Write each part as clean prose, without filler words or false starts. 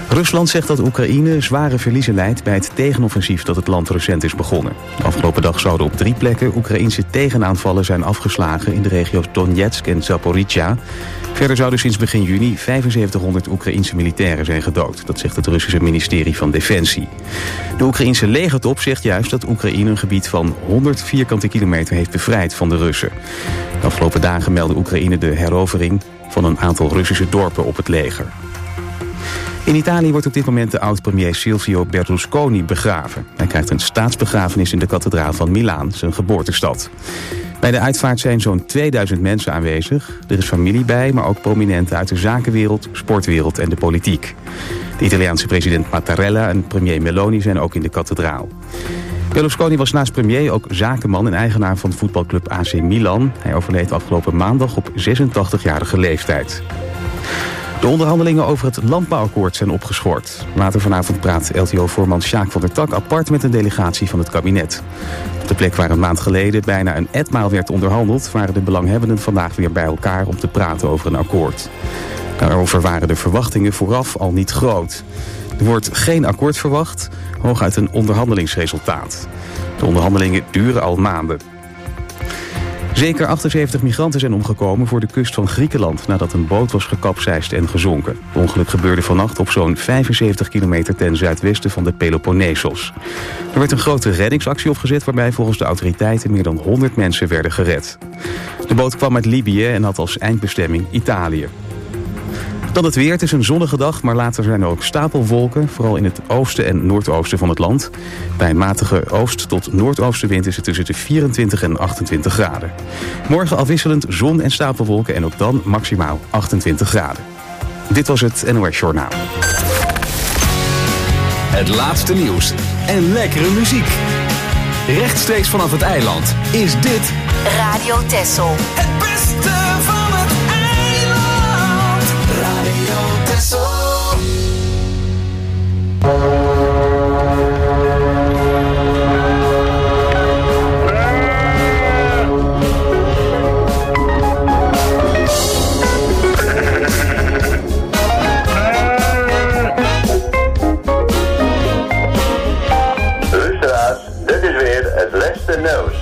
Rusland zegt dat Oekraïne zware verliezen lijdt bij het tegenoffensief dat het land recent is begonnen. Afgelopen dag zouden op 3 plekken Oekraïnse tegenaanvallen zijn afgeslagen in de regio's Donetsk en Zaporizhzhia. Verder zouden sinds begin juni 7500 Oekraïense militairen zijn gedood. Dat zegt het Russische ministerie van Defensie. De Oekraïense legertop zegt juist dat Oekraïne een gebied van 100 vierkante kilometer heeft bevrijd van de Russen. De afgelopen dagen meldde Oekraïne de herovering van een aantal Russische dorpen op het leger. In Italië wordt op dit moment de oud-premier Silvio Berlusconi begraven. Hij krijgt een staatsbegrafenis in de kathedraal van Milaan, zijn geboortestad. Bij de uitvaart zijn zo'n 2000 mensen aanwezig. Er is familie bij, maar ook prominenten uit de zakenwereld, sportwereld en de politiek. De Italiaanse president Mattarella en premier Meloni zijn ook in de kathedraal. Berlusconi was naast premier ook zakenman en eigenaar van voetbalclub AC Milan. Hij overleed afgelopen maandag op 86-jarige leeftijd. De onderhandelingen over het landbouwakkoord zijn opgeschort. Later vanavond praat LTO-voorman Sjaak van der Tak apart met een delegatie van het kabinet. Op de plek waar een maand geleden bijna een etmaal werd onderhandeld, waren de belanghebbenden vandaag weer bij elkaar om te praten over een akkoord. Daarover waren de verwachtingen vooraf al niet groot. Er wordt geen akkoord verwacht, hooguit een onderhandelingsresultaat. De onderhandelingen duren al maanden. Zeker 78 migranten zijn omgekomen voor de kust van Griekenland nadat een boot was gekapseist en gezonken. Het ongeluk gebeurde vannacht op zo'n 75 kilometer ten zuidwesten van de Peloponnesos. Er werd een grote reddingsactie opgezet waarbij volgens de autoriteiten meer dan 100 mensen werden gered. De boot kwam uit Libië en had als eindbestemming Italië. Dan het weer. Het is een zonnige dag, maar later zijn er ook stapelwolken, vooral in het oosten en noordoosten van het land. Bij een matige oost- tot noordoostenwind is het tussen de 24 en 28 graden. Morgen afwisselend zon en stapelwolken en ook dan maximaal 28 graden. Dit was het NOS Journaal. Het laatste nieuws en lekkere muziek. Rechtstreeks vanaf het eiland is dit Radio Texel. Het beste van het eiland. Radio Texel. Luisteraars, dit is weer het laatste nieuws.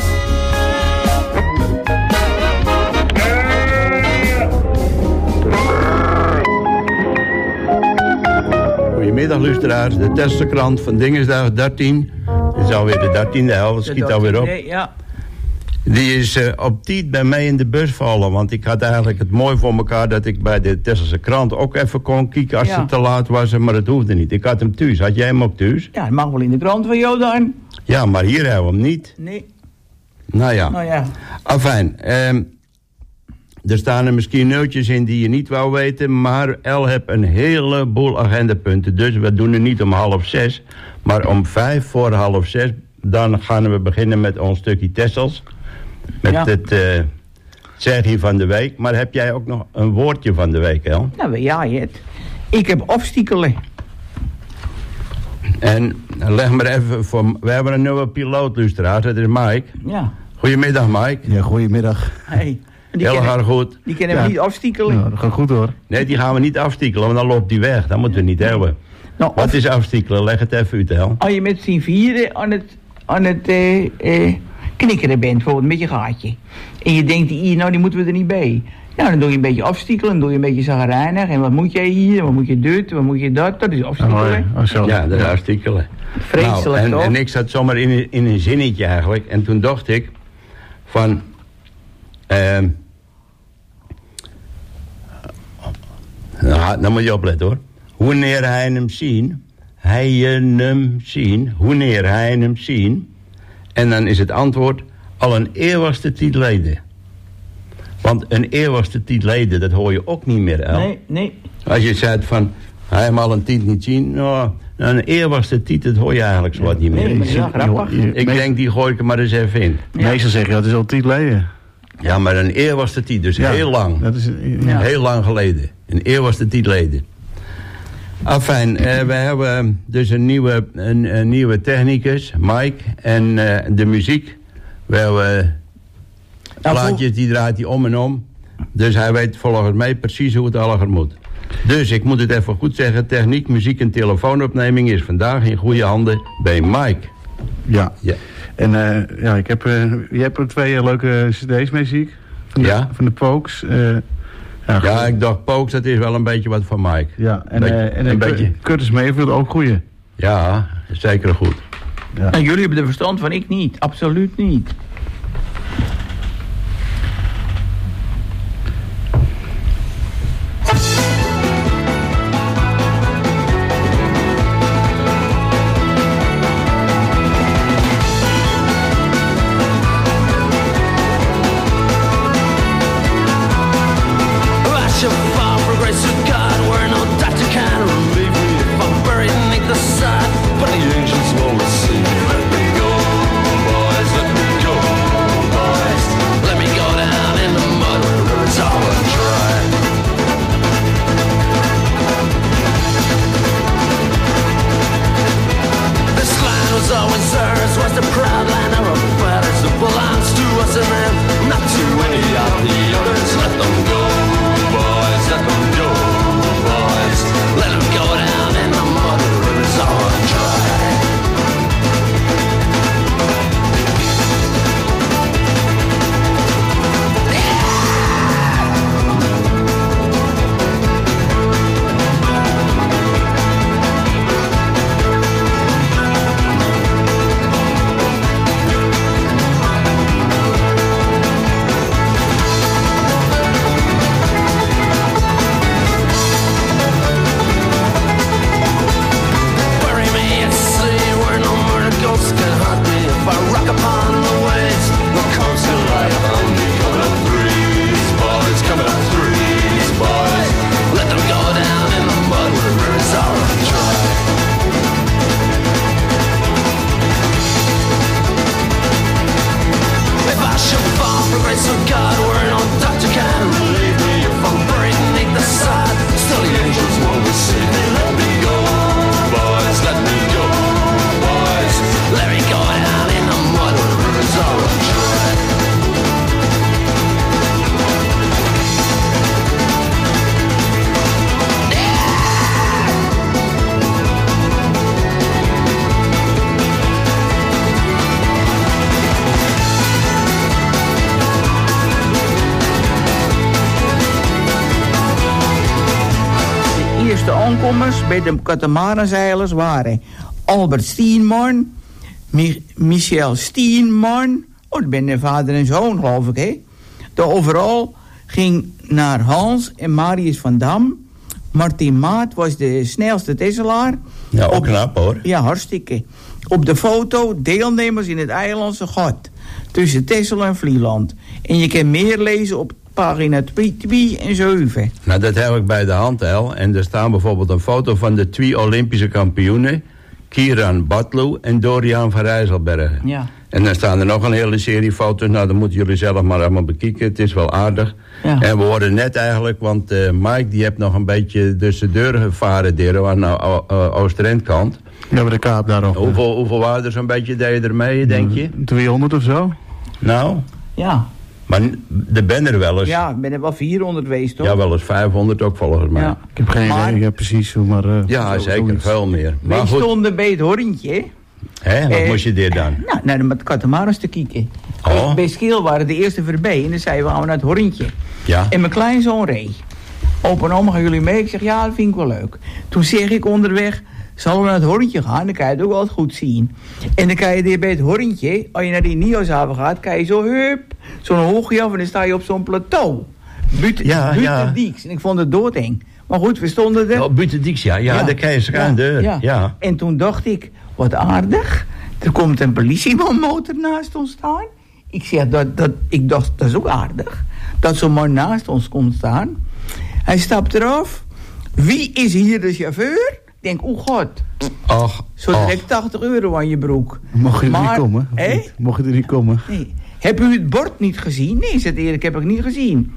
Goedemiddag luisteraars, de Tesselkrant van Dingesdag 13. Het is alweer de 13e helft, het schiet alweer op. Ja. Die is op tijd bij mij in de bus vallen, want ik had eigenlijk het mooi voor elkaar dat ik bij de Tesselse krant ook even kon kijken als het te laat was, maar het hoefde niet. Ik had hem thuis. Had jij hem ook thuis? Ja, het mag wel in de krant van jou dan. Ja, maar hier hebben we hem niet. Nee. Nou ja. Nou ja. Afijn, er staan er misschien nieuwtjes in die je niet wou weten, maar El heeft een heleboel agendapunten. Dus we doen het niet om 5:30, maar om 5:45, dan gaan we beginnen met ons stukje Tessels. Met het zegje van de week. Maar heb jij ook nog een woordje van de week, El? Nou ja, het. Ik heb obstakelen. En leg maar even voor. We hebben een nieuwe piloot, luisteraars. Dat is Mike. Ja. Goedemiddag, Mike. Ja, goedemiddag. Hey. Heel erg goed. Die kunnen we niet afstikelen. Ja, dat gaat goed hoor. Nee, die gaan we niet afstikelen, want dan loopt die weg. Dat moeten we niet hebben. Nou, Wat is afstikelen? Leg het even uit, El. als je met z'n vieren aan het knikkeren bent, bijvoorbeeld met je gaatje. En je denkt, die moeten we er niet bij. Nou, dan doe je een beetje afstikelen, dan doe je een beetje zagrijnig. En wat moet jij hier, wat moet je dit, wat moet je dat? Dat is afstikelen. Ja, dat is afstikelen. Vreselijk, toch? En ik zat zomaar in een zinnetje eigenlijk. En toen dacht ik van... nou moet je opletten hoor. Wanneer hij hem zien, wanneer hij hem zien. En dan is het antwoord al een eeuw was de tijd geleden. Want een eeuw was de tijd geleden, dat hoor je ook niet meer, El. Nee. Als je zegt van, hij hem al een tijd niet zien, nou, een eeuw was de tijd, dat hoor je eigenlijk zo wat niet meer. Nee, maar dat is wel grappig. Ik denk, die gooi ik er maar eens even in. Meestal zeggen, dat is al 10 geleden. Ja, maar een eeuw was de tijd, dus heel lang. Dat is, Heel lang geleden. Een eeuw was de tijd geleden. Afijn, we hebben dus een nieuwe technicus, Mike. En de muziek, we hebben plaatjes, die draait hij om en om. Dus hij weet volgens mij precies hoe het allemaal moet. Dus ik moet het even goed zeggen. Techniek, muziek en telefoonopneming is vandaag in goede handen bij Mike. Ja. Ja. En je hebt er 2 leuke cd's mee, zie ik. Van de Pokes. Ja, ik dacht Pokes, dat is wel een beetje wat van Mike. Ja, en beetje. Curtis Mayfield ook goeie. Ja, zeker goed. Ja. En jullie hebben er verstand van, ik niet. Absoluut niet. Bij de katamaranzeilers waren Albert Steenman, Michel Steenman, dat ben de vader en zoon geloof ik, hè. De overal ging naar Hans en Marius van Dam. Martin Maat was de snelste tesselaar. Ja, ook knap hoor. Ja, hartstikke. Op de foto deelnemers in het eilandse gat tussen Texel en Vlieland. En je kan meer lezen op pagina 2 en 7. Nou, dat heb ik bij de hand, El. En er staan bijvoorbeeld een foto van de 2 Olympische kampioenen. Kieran Batlu en Dorian van Rijsselbergen. Ja. En dan staan er nog een hele serie foto's. Nou, dan moeten jullie zelf maar allemaal bekijken. Het is wel aardig. Ja. En we hoorden net eigenlijk, want Mike die heeft nog een beetje tussen de deur gevaren daar aan de Oost-Randkant. Ja, bij de Kaap daarop. Hoeveel waren er zo'n beetje deed je ermee, denk je? 200 of zo? Nou? Ja. Maar er ben er wel eens... Ja, ik ben er wel 400 geweest, toch? Ja, wel eens 500 ook volgens mij. Ja. Ik heb geen idee, ja, precies hoe, maar... ja, zeker, zoiets. veel meer. Maar Wij goed, stonden bij het horentje. hè, wat moest je dit dan? Nou, naar de katamarans te kijken. Oh. Bij Schil waren de eerste voorbij en dan zeiden we gaan we naar het horentje. Ja. En mijn kleinzoon reed. Opa en oma, gaan jullie mee? Ik zeg, ja, dat vind ik wel leuk. Toen zeg ik onderweg, zal we naar het horentje gaan? Dan kan je het ook wel goed zien. En dan kan je hier bij het horentje, als je naar die Nieuwshaven gaat, kan je zo, hup, zo'n hoogje af en dan sta je op zo'n plateau. Buiten Dieks. En ik vond het doodeng. Maar goed, we stonden er. Oh, Buitendieks, ja, daar kan je ze aan deur. Ja. En toen dacht ik, wat aardig. Er komt een politiemotor naast ons staan. Ik zeg, ik dacht, dat is ook aardig. Dat zo'n man naast ons komt staan. Hij stapt eraf. Wie is hier de chauffeur? Ik denk, oh god. Och, Zo direct €80 aan je broek. Mocht je er niet komen? Hé? Mocht je er niet komen? Nee. Heb u het bord niet gezien? Nee, zegt Erik, heb ik niet gezien.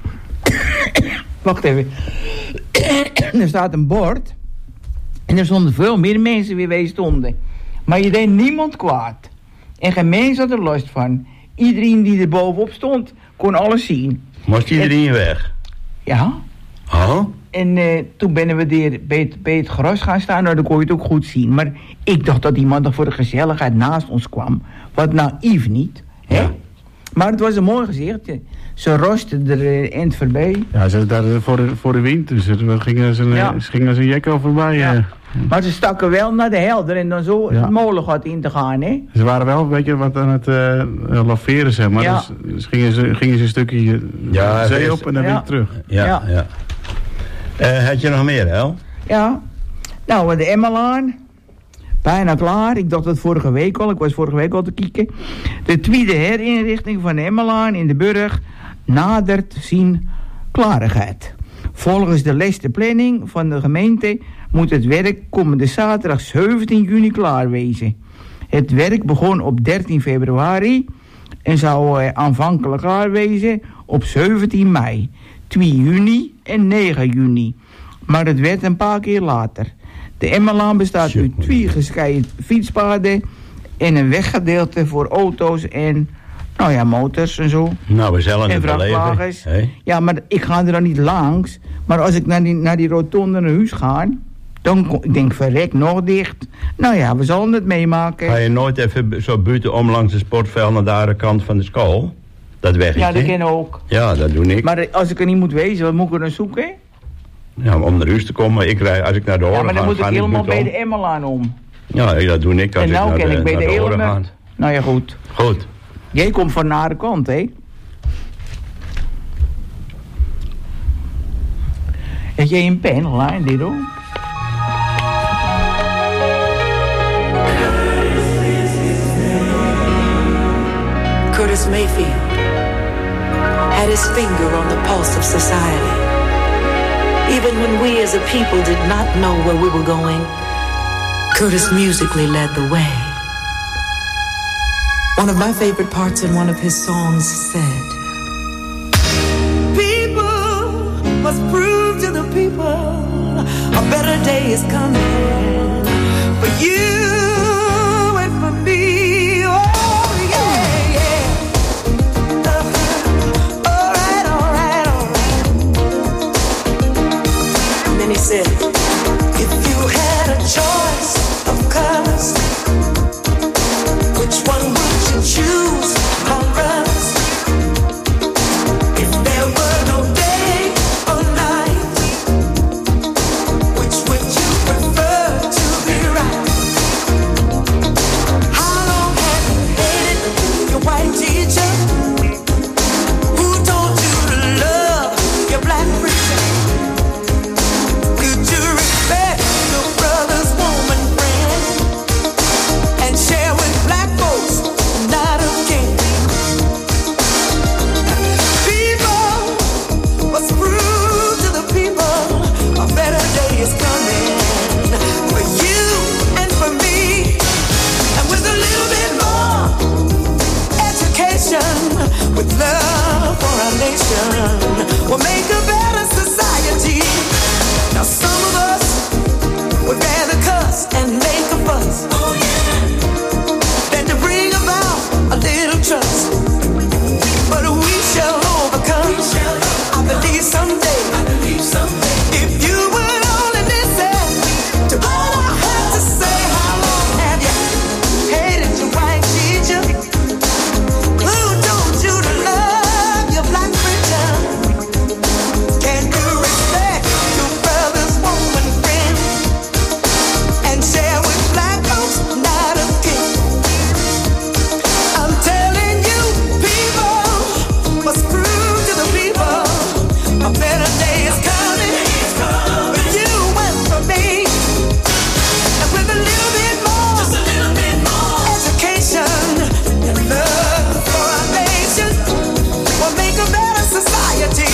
Wacht even. Er staat een bord. En er stonden veel meer mensen wie wij stonden. Maar je deed niemand kwaad. En geen mens had er last van. Iedereen die er bovenop stond, kon alles zien. moest iedereen weg? Ja. Oh? En toen ben we bij het gras gaan staan. Nou, dan kon je het ook goed zien. Maar ik dacht dat die man nog voor de gezelligheid naast ons kwam. Wat naïef niet. Hè? Ja. Maar het was een mooi gezicht. Ze rosten er eind voorbij. Ja, ze daar voor de wind. Dus ze gingen als een jek al voorbij. Ja. Maar ze stakken wel naar de helder en dan zo het molengat in te gaan, hè? Ze waren wel een beetje wat aan het laveren, zeg maar. Ja. Dus gingen ze een stukje zee op en dan weer terug. Ja. Had je nog meer, Hel? Ja. Nou, de Emmelaan. Bijna klaar. Ik dacht dat vorige week al. Ik was vorige week al te kijken. De tweede herinrichting van de Emmelaan in de Burg nadert zien klarigheid. Volgens de laatste planning van de gemeente moet het werk komende zaterdag 17 juni klaar wezen. Het werk begon op 13 februari en zou aanvankelijk klaar wezen op 17 mei, 2 juni en 9 juni. Maar het werd een paar keer later. De Emmelaan bestaat uit 2 gescheiden fietspaden en een weggedeelte voor auto's en motors en zo. Nou, we zullen en het vrachtwagens. Hey. Ja, maar ik ga er dan niet langs. Maar als ik naar die rotonde naar huis ga, dan ik denk verrek nog dicht. Nou ja, we zullen het meemaken. Ga je nooit even zo buiten om langs de sportveld naar de andere kant van de school? Dat weggetje? Ja, dat ken ook. Ja, dat doe ik. Maar als ik er niet moet wezen, wat moet ik er dan zoeken? Ja, om naar huis te komen. Als ik naar de horen ga... Ja, maar dan moet ik helemaal bij de Emmelaan om. Ja, dat doe ik als en nou ik naar de horen ga. Nou ja, goed. Goed. Jij komt van naar de kant, hè? Heb jij een pen, Lijn, dit ook? Curtis Mayfield had his finger on the pulse of society. Even when we as a people did not know where we were going, Curtis musically led the way. One of my favorite parts in one of his songs said, "People must prove to the people a better day is coming for you and for me." Oh yeah, yeah. All right. And then he said, "If you had a choice of colors, which one would you choose, my brothers? If there were no day or night, which would you prefer to be right? How long have you hated your white teacher? Who told you to love your black preacher? Could you respect your brother's woman friend and share with black folks not a king? People must prove to the people a better day is coming for you and for me. And with a little bit more education, with love for our nation, we'll make a better society. Now some of us would rather cuss and make a fuss, oh yeah, than to bring about a little trust. But we shall overcome. I believe someday. If you would only listen to all I have to say. How long have you hated your white teacher? Who told you to love your black preacher? Can you respect your brother's woman friend and share with black folks not a king? I'm telling you, people must prove to the people a better day is coming for you and for me. And with a little bit more, just a little bit more education and love for our nation, we'll make a better society.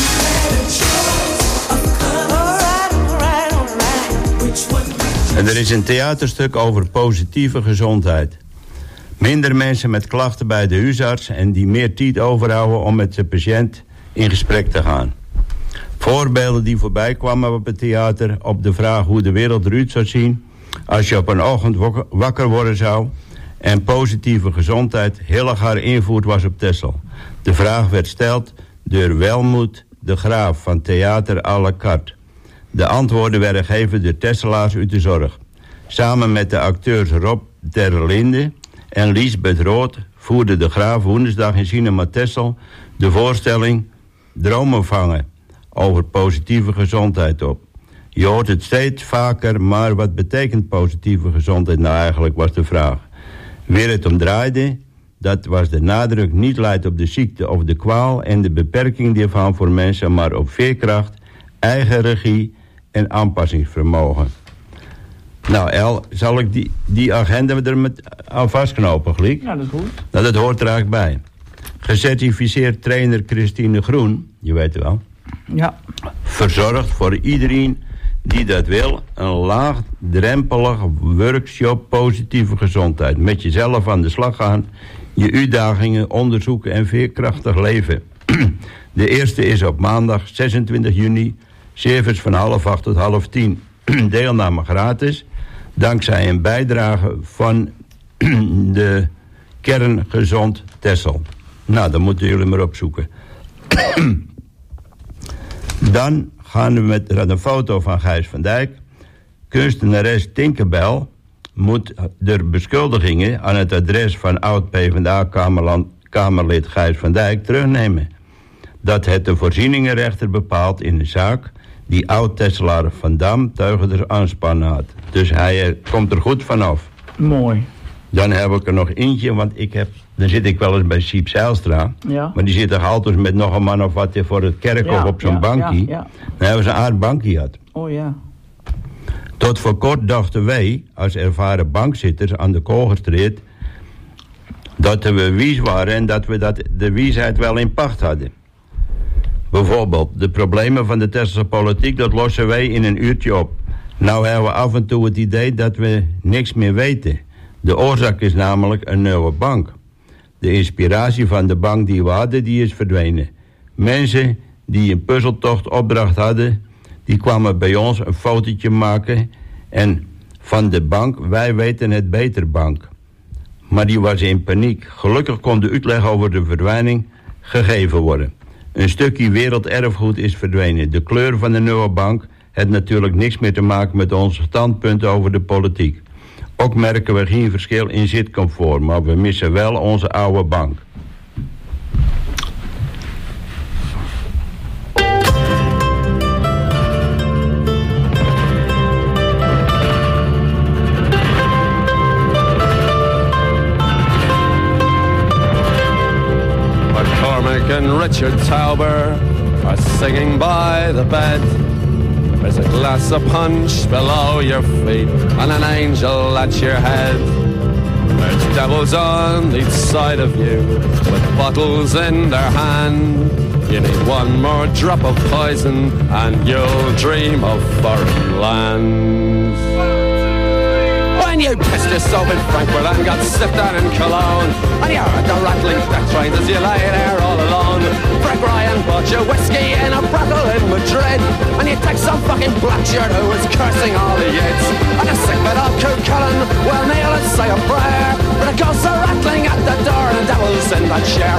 All right. Which one? En er is een theaterstuk over positieve gezondheid. Minder mensen met klachten bij de huisarts en die meer tijd overhouden om met de patiënt in gesprek te gaan. Voorbeelden die voorbij kwamen op het theater op de vraag hoe de wereld eruit zou zien als je op een ochtend wakker worden zou en positieve gezondheid heel erg haar invloed was op Texel. De vraag werd gesteld door Welmoed de Graaf van Theater à la carte. De antwoorden werden gegeven door Tesselaars uit de zorg. Samen met de acteurs Rob ter Linde en Liesbeth Rood voerde de Graaf woensdag in Cinema Texel de voorstelling Dromen vangen over positieve gezondheid op. Je hoort het steeds vaker, maar wat betekent positieve gezondheid nou eigenlijk, was de vraag. Weer het om draaide, dat was de nadruk niet leidt op de ziekte of de kwaal en de beperking ervan voor mensen, maar op veerkracht, eigen regie en aanpassingsvermogen. Nou El, zal ik die agenda er aan vastknopen, Gliek? Ja, dat is goed. Nou, dat hoort er eigenlijk bij. Gecertificeerd trainer Christine Groen, je weet het wel. Ja. Verzorgt voor iedereen die dat wil een laagdrempelig workshop positieve gezondheid. Met jezelf aan de slag gaan, je uitdagingen onderzoeken en veerkrachtig leven. De eerste is op maandag 26 juni, service van 7:30 tot 9:30. Deelname gratis, dankzij een bijdrage van de Kerngezond Texel. Nou, dat moeten jullie maar opzoeken. Dan gaan we met een foto van Gijs van Dijk. Kunstenares Tinkerbell moet de beschuldigingen aan het adres van oud-PvdA-kamerlid Gijs van Dijk terugnemen. Dat het de voorzieningenrechter bepaalt in een zaak die oud-Tesselaar Van Dam teugen aanspannen had. Dus hij komt er goed vanaf. Mooi. Dan heb ik er nog eentje, want dan zit ik wel eens bij Siep Zijlstra. Ja. Maar die zit toch altijd met nog een man of wat voor het kerkhof op zo'n bankje. Ja. Dan hebben ze een aard bankje had. Oh ja. Tot voor kort dachten wij, als ervaren bankzitters aan de Kogelstreet, dat we wies waren en dat we de wiesheid wel in pacht hadden. Bijvoorbeeld, de problemen van de Tesselse politiek, dat lossen wij in een uurtje op. Nou hebben we af en toe het idee dat we niks meer weten. De oorzaak is namelijk een nieuwe bank. De inspiratie van de bank die we hadden, die is verdwenen. Mensen die een puzzeltocht opdracht hadden, die kwamen bij ons een fotootje maken en van de bank, wij weten het beter bank. Maar die was in paniek. Gelukkig kon de uitleg over de verdwijning gegeven worden. Een stukje werelderfgoed is verdwenen. De kleur van de nieuwe bank heeft natuurlijk niks meer te maken met onze standpunten over de politiek. Ook merken we geen verschil in zitcomfort, maar we missen wel onze oude bank. McCormick and Richard Tauber are singing by the bed. There's a glass of punch below your feet and an angel at your head. There's devils on each side of you with bottles in their hand. You need one more drop of poison and you'll dream of foreign lands. When you pissed yourself in Frankfurt and got sipped out in Cologne, and you heard the rattling death trains as you lay there all alone. Frank Ryan bought you whiskey in a brothel in Madrid, and you take some fucking blackshirt who was cursing all the yids. And a sick bit of Coot Cullen will kneel and say a prayer, but it goes a rattling at the door and the devil's in that chair.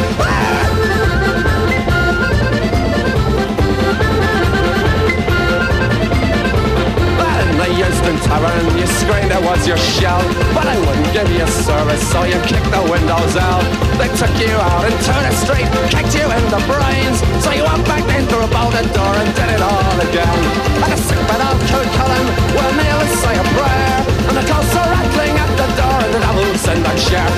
The Euston Tavern, you screamed it was your shell, but I wouldn't give you service, so you kicked the windows out. They took you out into the street, kicked you in the brains, so you went back in through a bolted door and did it all again. And a sick bit of Coot Cullen will kneel and say a prayer, and the ghosts are rattling at the door and the devil's in that chair.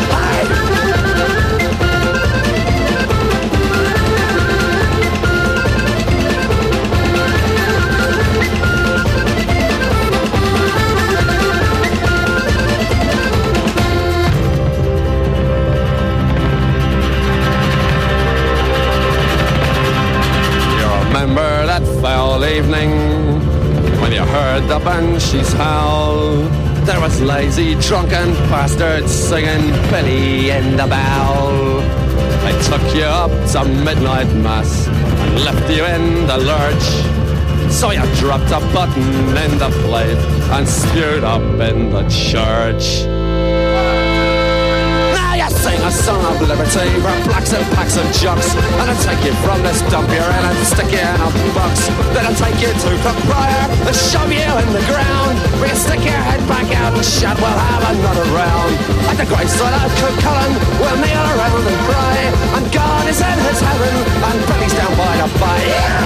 Remember that foul evening when you heard the banshees howl? There was lazy, drunken bastards singing Billy in the Bowl. They took you up to midnight mass and left you in the lurch. So you dropped a button in the plate and spewed up in the church. Now you sing a song of liberty for blacks and packs of jocks. And I'll take you from this dump you're in and stick you in a box. Then I'll take you to the prior and shove you in the ground. We can stick your head back out and shut, we'll have another round. At the great side of Cullen, we'll kneel around and cry. And God is in his heaven, and Billy's down by the bay.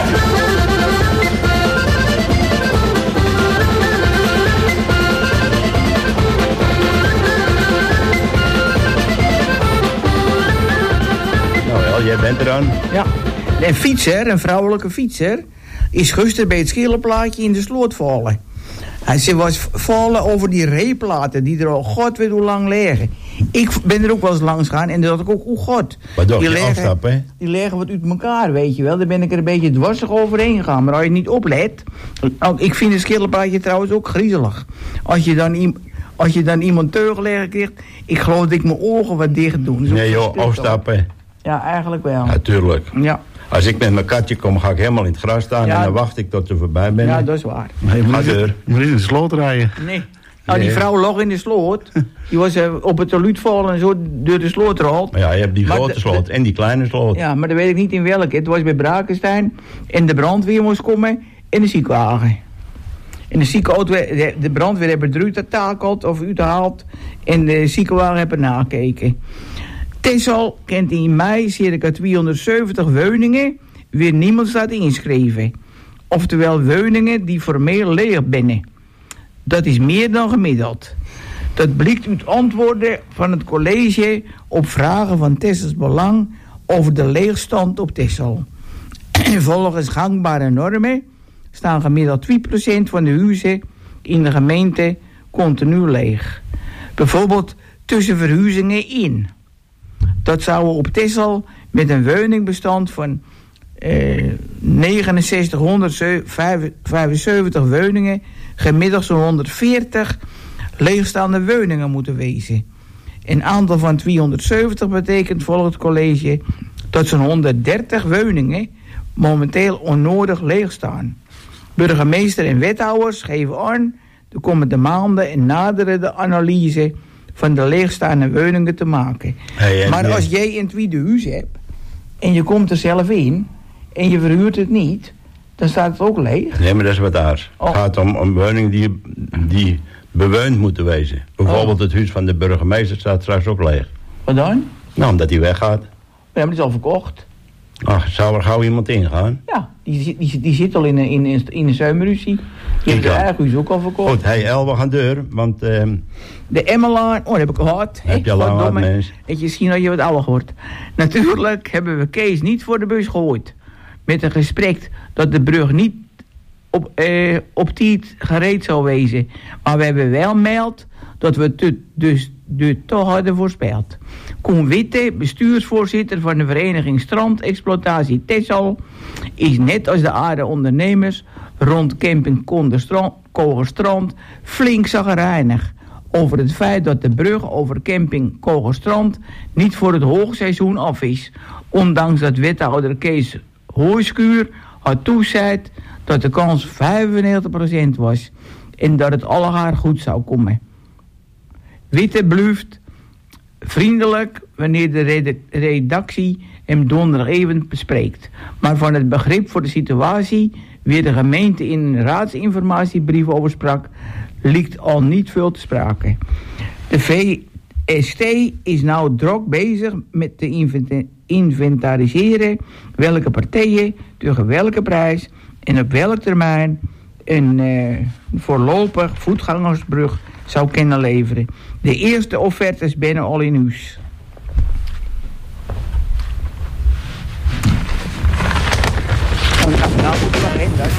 Nou wel, jij bent er dan. Ja. Een vrouwelijke fietser, is gisteren bij het schillenplaatje in de sloot vallen. Ze was vallen over die reeplaten die er al god weet hoe lang liggen. Ik ben er ook wel eens langs gaan en dat had ik ook, oh god. Wat dacht je, afstappen, hè? Die liggen wat uit elkaar, weet je wel. Daar ben ik er een beetje dwarsig overheen gegaan. Maar als je niet oplet... Ik vind een schillenplaatje trouwens ook griezelig. Als je dan iemand teugleggen krijgt... Ik geloof dat ik mijn ogen wat dicht doe. Nee joh, afstappen. Ja, eigenlijk wel. Natuurlijk. Ja. Als ik met mijn katje kom, ga ik helemaal in het gras staan en dan wacht ik tot ze voorbij ben. Ja, dat is waar. Nee, je moet in de sloot rijden. Nee. Nou, die vrouw lag in de sloot. Die was op het toilet vallen en zo door de sloot gehaald. Ja, je hebt die grote sloot en die kleine sloot. Ja, maar dan weet ik niet in welke. Het was bij Brakenstein en de brandweer moest komen en de ziekenwagen. En de brandweer hebben eruit getakeld of uitgehaald en de ziekenwagen hebben nakeken. Texel kent in mei circa 270 woningen waar niemand staat ingeschreven. Oftewel woningen die formeel leeg binnen. Dat is meer dan gemiddeld. Dat blijkt uit antwoorden van het college op vragen van Texels Belang over de leegstand op Texel. Volgens gangbare normen staan gemiddeld 2% van de huizen in de gemeente continu leeg. Bijvoorbeeld tussen verhuizingen in. Dat zou op Texel met een woningbestand van 6975 woningen gemiddeld zo'n 140 leegstaande woningen moeten wezen. Een aantal van 270 betekent volgens het college dat zo'n 130 woningen momenteel onnodig leeg staan. Burgemeester en wethouders geven aan de komende maanden en naderen de analyse van de leegstaande woningen te maken. Maar als jij een tweede huis hebt en je komt er zelf in en je verhuurt het niet, dan staat het ook leeg. Nee, maar dat is wat daar. Het gaat om woningen die bewoond moeten wezen. Bijvoorbeeld het huis van de burgemeester staat straks ook leeg. Wat dan? Nou, omdat hij weggaat. Ja, maar die is al verkocht. Ach, zou er gauw iemand ingaan? Ja, die zit al in de zomerruzie. Die heeft eigenlijk huis ook al verkocht. Goed, we gaan deur, want... De Emmelaan, dat heb ik gehad. Heb je al lang gehad, mens? En misschien dat je wat ouder wordt. Natuurlijk hebben we Kees niet voor de bus gehoord. Met een gesprek dat de brug niet op tijd gereed zou wezen. Maar we hebben wel meld dat we het dus toch hadden voorspeld. Koen Witte, bestuursvoorzitter van de vereniging Strandexploitatie Texel, is net als de aarde ondernemers rond camping Kogerstrand flink chagrijnig over het feit dat de brug over camping Kogerstrand niet voor het hoogseizoen af is. Ondanks dat wethouder Kees Hooiskuur had toezegd dat de kans 95% was en dat het allegaar goed zou komen. Witte bluft vriendelijk wanneer de redactie hem donderdag even bespreekt. Maar van het begrip voor de situatie, weer de gemeente in een raadsinformatiebrief over sprak, ligt al niet veel te sprake. De VST is nou druk bezig met te inventariseren welke partijen tegen welke prijs en op welk termijn een voorlopig voetgangersbrug zou kunnen leveren. De eerste offertes binnen al in huis. Nou, goed nog in dat.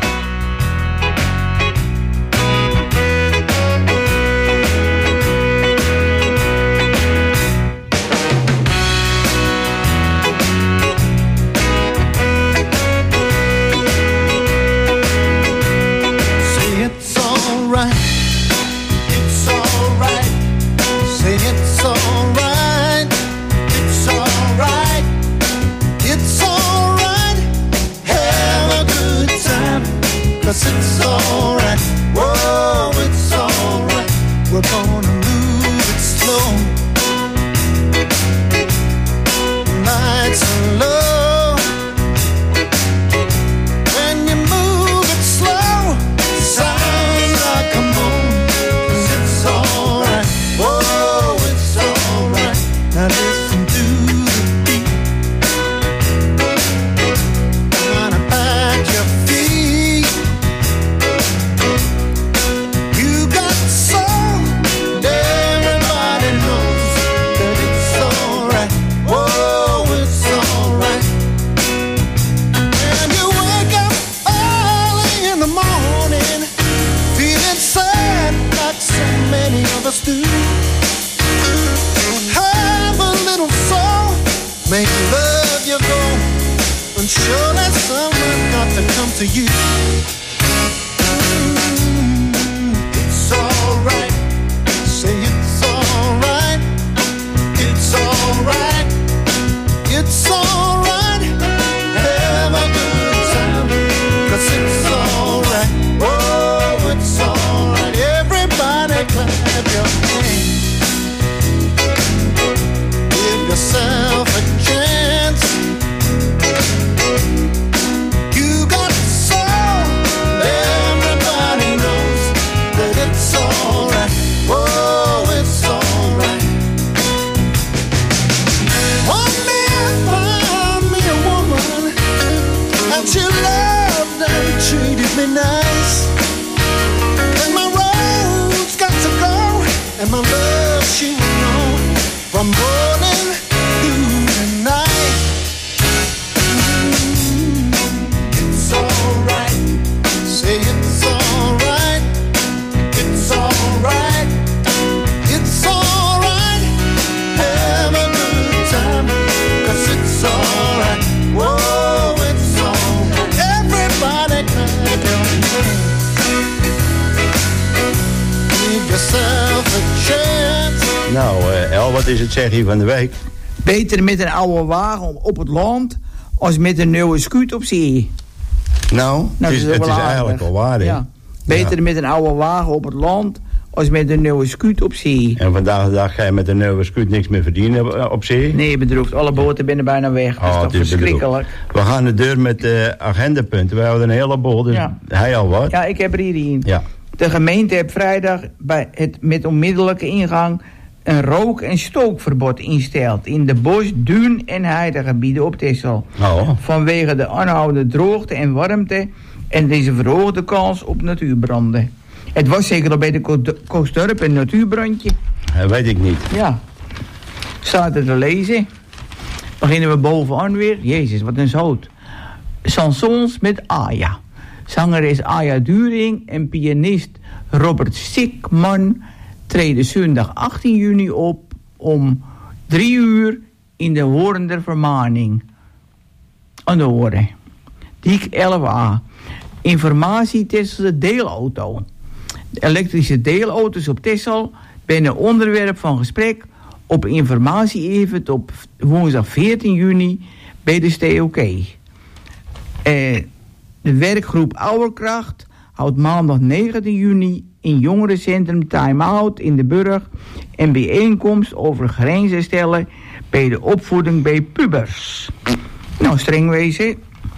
It's alright, whoa, it's alright. We're gonna move it slow. lovers do. Have a little soul, make love your goal, and surely someone got to come to you. It's alright, say it's alright, it's alright, it's alright, have a good time, 'cause it's alright, oh it's alright, everybody clap your hands, give yourself a chance, you got soul, everybody knows that it's alright, oh it's alright. One man found me a woman, and she loved and treated me nice, and my road's got to go, and my love she will know from morning through the night. It's alright, say it's alright, it's alright, it's alright, have a good time, 'cause it's alright, whoa, it's alright, everybody clap your hands, give yourself a chance. Nou, El, wat is het zegje van de week? Beter met een oude wagen op het land als met een nieuwe scoot op zee. Nou, het is eigenlijk wel waar, hè? Ja. Beter met een oude wagen op het land als met een nieuwe scoot op zee. En vandaag de dag ga je met een nieuwe scoot niks meer verdienen op zee? Nee, bedroefd. Alle boten binnen bijna weg. Dat is toch verschrikkelijk. We gaan de deur met agendapunten. We houden een heleboel, dus hij al wat. Ja, ik heb er hierin. Ja. De gemeente heeft vrijdag bij het met onmiddellijke ingang een rook- en stookverbod instelt in de bos-, duin- en heidegebieden op Texel. Oh. Vanwege de aanhoudende droogte en warmte en deze verhoogde kans op natuurbranden. Het was zeker al bij de Koosdorp een natuurbrandje. Dat weet ik niet. Ja. Staat er te lezen. Beginnen we bovenaan weer. Jezus, wat een zout. Chansons met Aya. Zangeres Aya During en pianist Robert Sikman treden zondag 18 juni op om 3 uur in de Horen der Vermaning. Aan de Horen. Diek 11a. Informatie Tesselse deelauto. De elektrische deelauto's op Texel zijn een onderwerp van gesprek op informatie-event op woensdag 14 juni bij de STOK. De werkgroep Ouderkracht houdt maandag 19 juni in jongerencentrum Time Out in de Burg een bijeenkomst over grenzen stellen bij de opvoeding bij pubers. Nou, streng wezen.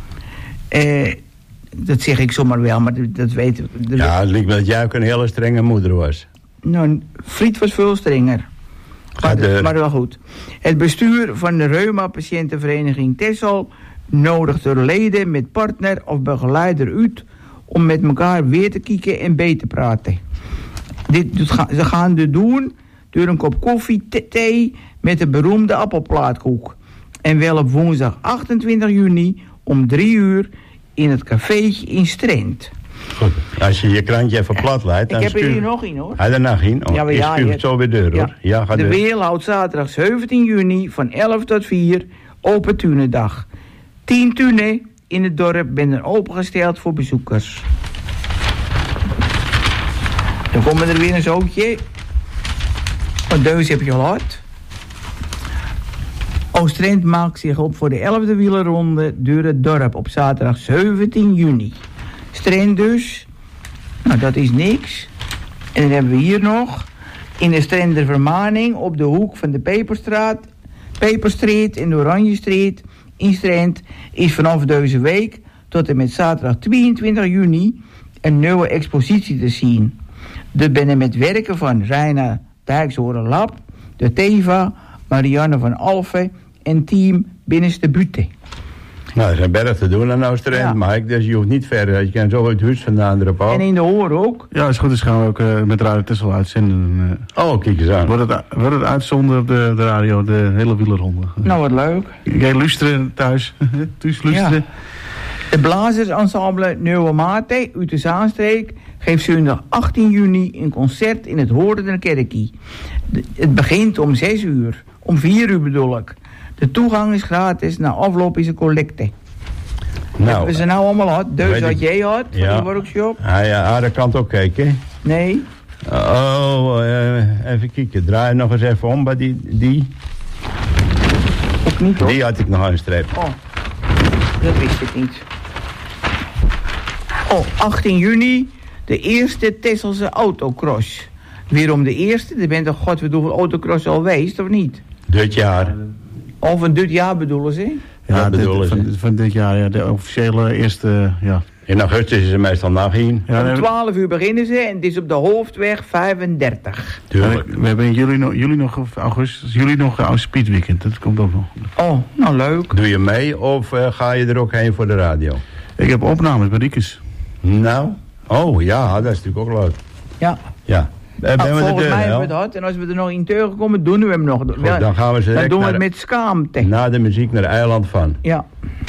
Dat zeg ik zomaar wel, maar dat weten we. Ja, het lijkt me dat jij ook een hele strenge moeder was. Nou, Friet was veel strenger. Maar wel goed. Het bestuur van de Reuma-patiëntenvereniging Texel nodigt de leden met partner of begeleider uit om met elkaar weer te kijken en bij te praten. Ze gaan dit doen door een kop koffie, thee met de beroemde appelplaatkoek. En wel op woensdag 28 juni om 3 uur in het cafeetje in Strent. Goed, als je je krantje even plat leidt... Ik heb er hier nog in, hoor. Hij er nog in? Oh, ja, maar je stuurt het zo weer deur, hoor. Ja, ga de Weel houdt zaterdag 17 juni van 11 tot 4 open Tunendag. 10 tunen in het dorp zijn opengesteld voor bezoekers. Dan komt er weer een zootje. Wat deus heb je gehad. Oost-Drenthe maakt zich op voor de 11e wielerronde door het dorp op zaterdag 17 juni. Strent dus. Nou, dat is niks. En dan hebben we hier nog in de Strenter Vermaning op de hoek van de Peperstraat en de Oranjestraat in Strent is vanaf deze week tot en met zaterdag 22 juni een nieuwe expositie te zien. De binnen met werken van Reina Dijkshoorn-Lap, de Teva, Marianne van Alphen en team Binnenste Butte. Nou, er is een berg te doen aan Oost-Drenthe, Mike, dus je hoeft niet verder. Je kan zo uit het huis vandaan erop af. En in de Hoor ook. Ja, als het goed is gaan we ook met Radio Texel uitzenden. Oh, kijk eens aan. Wordt het uitzonden op de radio, de hele wielerronde. Nou, wat leuk. Jij luisteren thuis. Thuis luisteren. Ja. De blazersensemble Nieuwe Mate uit de Zaanstreek geeft zondag 18 juni een concert in het Hoorderkerkie. Het begint om 6 uur. Om 4 uur bedoel ik. De toegang is gratis, na afloop is een collecte. Nou, hebben ze nou allemaal gehad? Dus wat jij had van die workshop? Ja, dat kan ook kijken. Nee. Even kijken. Draai nog eens even om bij die. Ook niet, hoor. Die had ik nog aan een streep. Oh, dat wist ik niet. 18 juni, de eerste Tesselse autocross. Weerom de eerste? Er bent toch god weet hoeveel autocross al geweest, of niet? Dit jaar. Of van dit jaar bedoelen ze? Ja, van dit jaar, ja, de officiële eerste, ja. In augustus is het meestal nagheen. Ja, om 12 uur beginnen ze en het is op de Hoofdweg 35. Tuurlijk. We hebben in juli nog een speedweekend, dat komt ook nog. Oh, nou leuk. Doe je mee of ga je er ook heen voor de radio? Ik heb opnames bij Riekes. Nou, ja, dat is natuurlijk ook leuk. Ja. Ja. Volgens mij hebben we het gehad. En als we er nog in tegenkomen, doen we hem nog. Goed, dan gaan we dan doen we het met schaamte. Na de muziek naar Eiland van. Ja.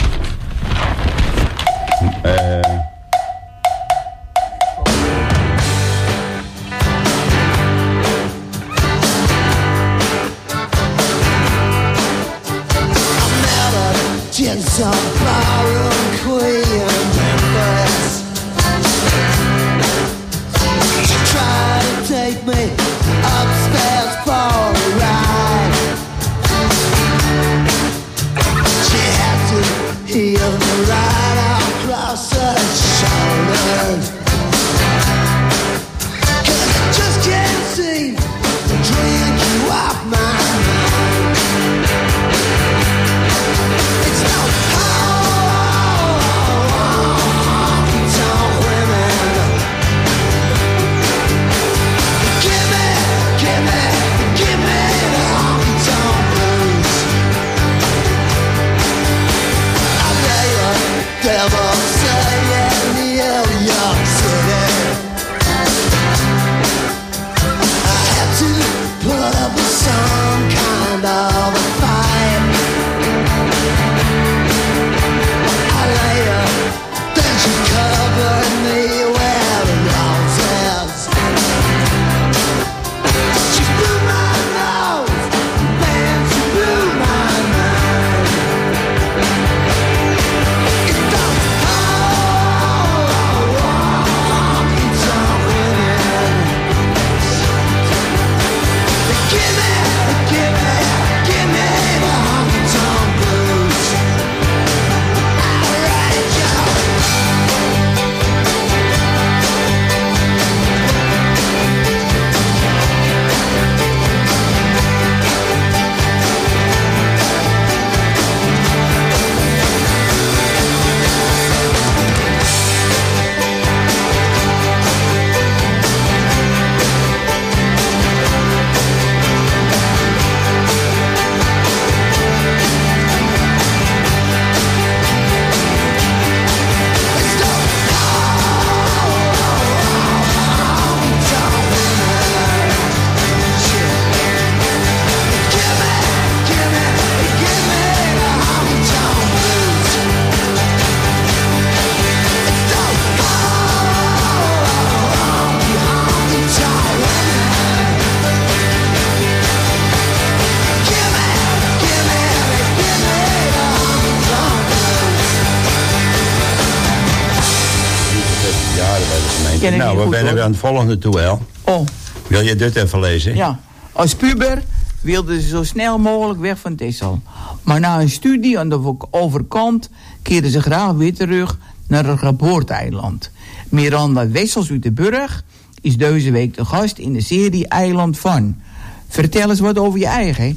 Nou, we zijn aan het volgende toe, El. Oh. Wil je dit even lezen? Ja. Als puber wilden ze zo snel mogelijk weg van Texel. Maar na een studie aan de overkant keerden ze graag weer terug naar het geboorteiland. Miranda Wessels uit de Burg is deze week de gast in de serie Eiland van. Vertel eens wat over je eigen.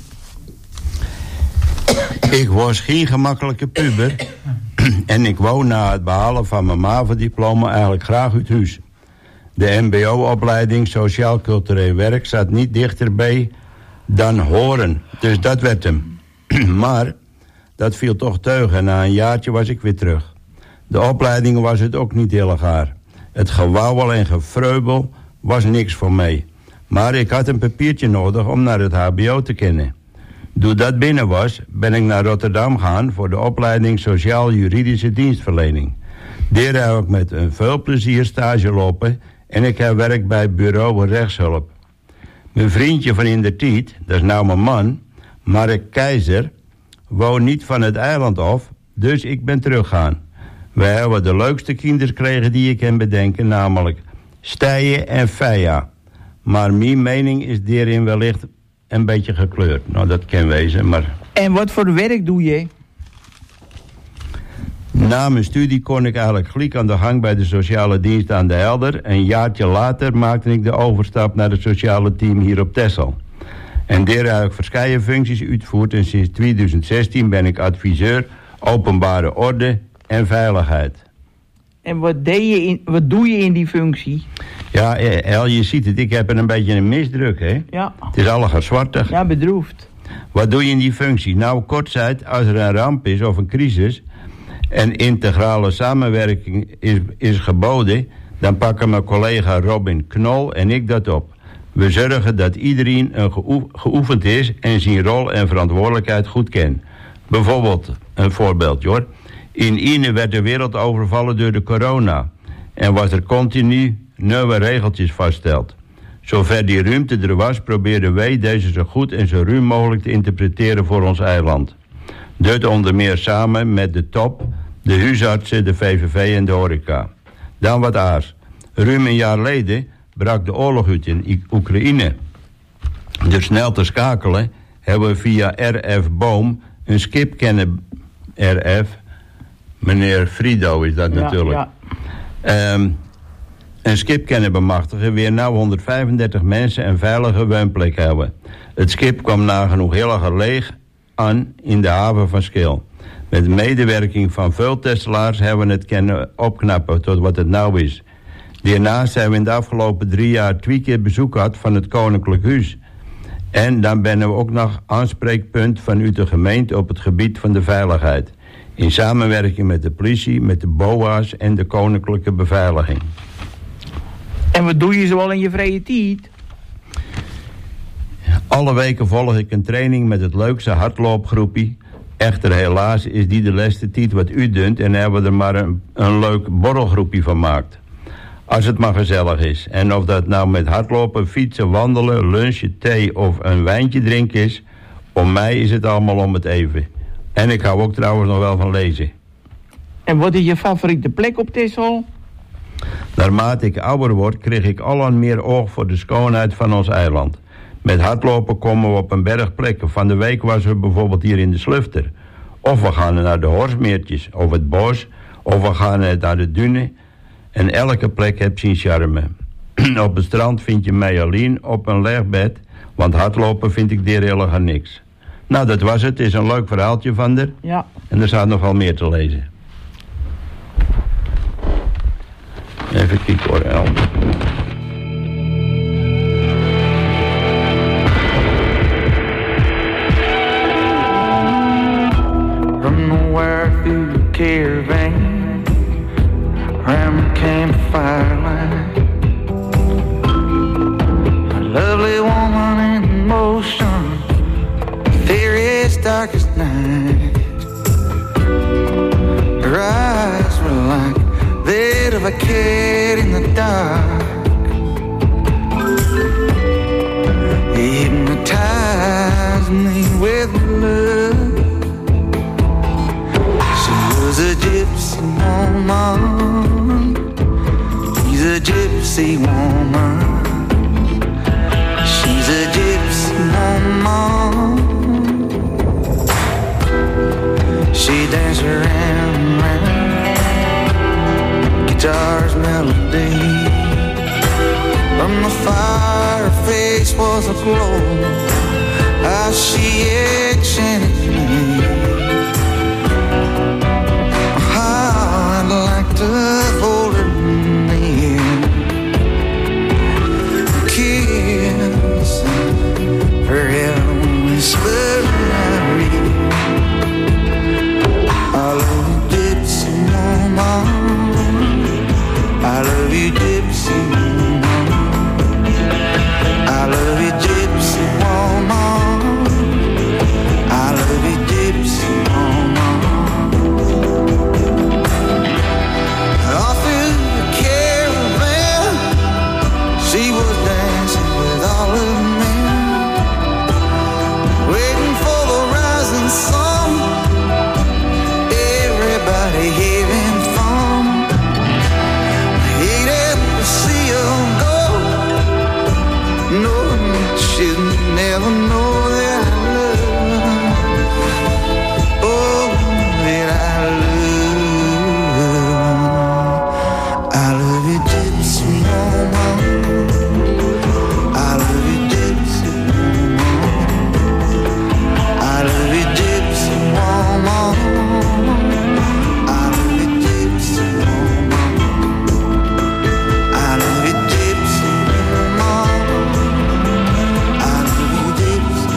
Ik was geen gemakkelijke puber. En ik wou na het behalen van mijn MAVO-diploma eigenlijk graag uit huis. De mbo-opleiding Sociaal-Cultureel Werk zat niet dichterbij dan Horen. Dus dat werd hem. Maar dat viel toch teugen en na een jaartje was ik weer terug. De opleiding was het ook niet heel gaar. Het gewauwel en gefreubel was niks voor mij. Maar ik had een papiertje nodig om naar het hbo te kennen. Toen dat binnen was, ben ik naar Rotterdam gaan voor de opleiding Sociaal-Juridische Dienstverlening. Daar heb ik met veel plezier stage lopen En ik heb werk bij bureau rechtshulp. Mijn vriendje van in de tijd, dat is nou mijn man, Mark Keizer, wou niet van het eiland af, dus ik ben teruggegaan. We hebben de leukste kinderen gekregen die je kan bedenken, namelijk Stijen en Feia. Maar mijn mening is hierin wellicht een beetje gekleurd. Nou, dat kan wezen, maar... En wat voor werk doe je? Na mijn studie kon ik eigenlijk gelijk aan de gang bij de sociale dienst aan de Helder. Een jaartje later maakte ik de overstap naar het sociale team hier op Texel. En daar heb ik verschillende functies uitgevoerd en sinds 2016 ben ik adviseur openbare orde en veiligheid. En wat doe je in die functie? Ja, El, je ziet het, ik heb er een beetje een misdruk, hè? Ja. Het is allemaal zwartig. Ja, bedroefd. Wat doe je in die functie? Nou, kortzijds, als er een ramp is of een crisis en integrale samenwerking is geboden, dan pakken mijn collega Robin Knol en ik dat op. We zorgen dat iedereen geoefend is en zijn rol en verantwoordelijkheid goed kent. Bijvoorbeeld, een voorbeeld, hoor. In Ine werd de wereld overvallen door de corona en was er continu nieuwe regeltjes vastgesteld. Zover die ruimte er was, probeerden wij deze zo goed en zo ruim mogelijk te interpreteren voor ons eiland. Dit onder meer samen met de top, de huisartsen, de VVV en de horeca. Dan wat aars. Ruim een jaar geleden brak de oorlog uit in Oekraïne. Dus snel te schakelen hebben we via RF Boom een skip kennen. RF, meneer Frido is dat natuurlijk. Ja. Een schip kennen bemachtigen, weer nou 135 mensen en veilige woonplek hebben. Het schip kwam nagenoeg heel erg leeg aan in de haven van Schil. Met medewerking van veel testelaars hebben we het kunnen opknappen tot wat het nou is. Daarnaast hebben we in de afgelopen 3 jaar 2 keer bezoek gehad van het Koninklijk Huis. En dan ben we ook nog aanspreekpunt vanuit de gemeente op het gebied van de veiligheid. In samenwerking met de politie, met de BOA's en de Koninklijke Beveiliging. En wat doe je zoal in je vrije tijd? Alle weken volg ik een training met het leukste hardloopgroepie. Echter helaas is die de laatste tijd wat u dunt en hebben we er maar een leuk borrelgroepie van gemaakt. Als het maar gezellig is. En of dat nou met hardlopen, fietsen, wandelen, lunchen, thee of een wijntje drinken is, om mij is het allemaal om het even. En ik hou ook trouwens nog wel van lezen. En wat is je favoriete plek op Texel? Naarmate ik ouder word, kreeg ik al aan meer oog voor de schoonheid van ons eiland. Met hardlopen komen we op een berg plekken. Van de week was we bijvoorbeeld hier in de Slufter. Of we gaan naar de Horsmeertjes, of het bos, of we gaan naar de dunen. En elke plek heeft zijn charme. Op het strand vind je mij alleen op een legbed, want hardlopen vind ik daar helemaal niks. Nou, dat was het. Het is een leuk verhaaltje van er. Ja. En er staat nog wel meer te lezen. Even kijken hoor, El. From nowhere through the caravan, around the campfire line, a lovely woman in motion, fairest darkest night. Her eyes were like that of a cat in the dark. They hypnotized me with love. She was a gypsy woman. She's a gypsy woman. She's a gypsy woman. She danced around and round, guitar's melody. From the fire, her face was aglow as she enchanted me. I'd like to hold her near, kiss her head, whisper her ear. I love you, gypsy woman. I love you, gypsy woman. I love you, gypsy woman. should never know that I love. Oh, that I love you, Dipsy Mama. I love you, Dipsy Mama. I love you, Dipsy Mama. I love you, Dipsy Mama. I love you, Dipsy Mama. I love you, Dipsy.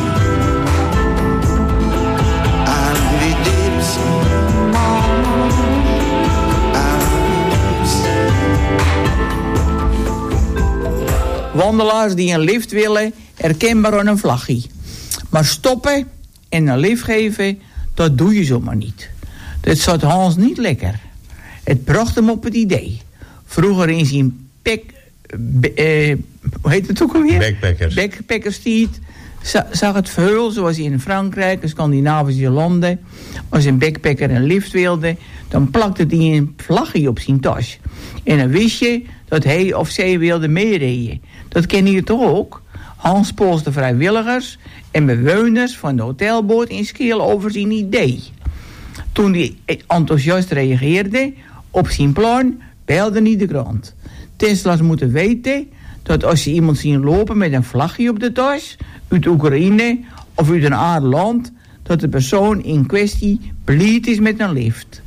I love you, Dipsy Mama. I love you, Dipsy. Wandelaars die een lift willen, herkenbaar aan een vlaggie. Maar stoppen en een lift geven, dat doe je zomaar niet. Dat zat Hans niet lekker. Het bracht hem op het idee. Vroeger in zijn hoe heet het ook alweer? Backpackerstiet zag het veel, zoals hij in Frankrijk en Scandinavische landen. Als een backpacker een lift wilde, dan plakte hij een vlaggie op zijn tas. En dan wist je dat hij of zij wilde meerijden. Dat ken je toch ook? Hans polste vrijwilligers en bewoners van de hotelboot in Skeel over zijn idee. Toen hij enthousiast reageerde op zijn plan, belde hij de krant. Tesla's moeten weten dat als ze iemand zien lopen met een vlagje op de tas, uit Oekraïne of uit een ander land, dat de persoon in kwestie blij is met een lift.